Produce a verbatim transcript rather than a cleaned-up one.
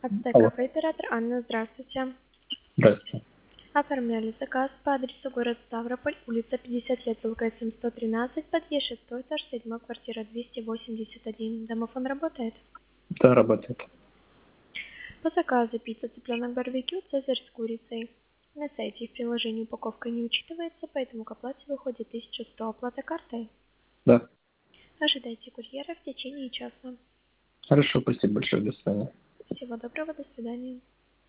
Ацтек Алло, Кафе, оператор Анна, здравствуйте. здравствуйте. Оформляли заказ по адресу город Ставрополь, улица пятьдесят лет, ЛКСМ сто тринадцать, подъезд шестой этаж, седьмой, квартира двести восемьдесят один. Домофон работает? Да, работает. По заказу пицца, цыпленок барбекю, цезарь с курицей. На сайте и в приложении упаковка не учитывается, поэтому к оплате выходит тысяча сто. Оплата картой. Да. Ожидайте курьера в течение часа. Хорошо, спасибо большое, до свидания. Всего доброго, до свидания.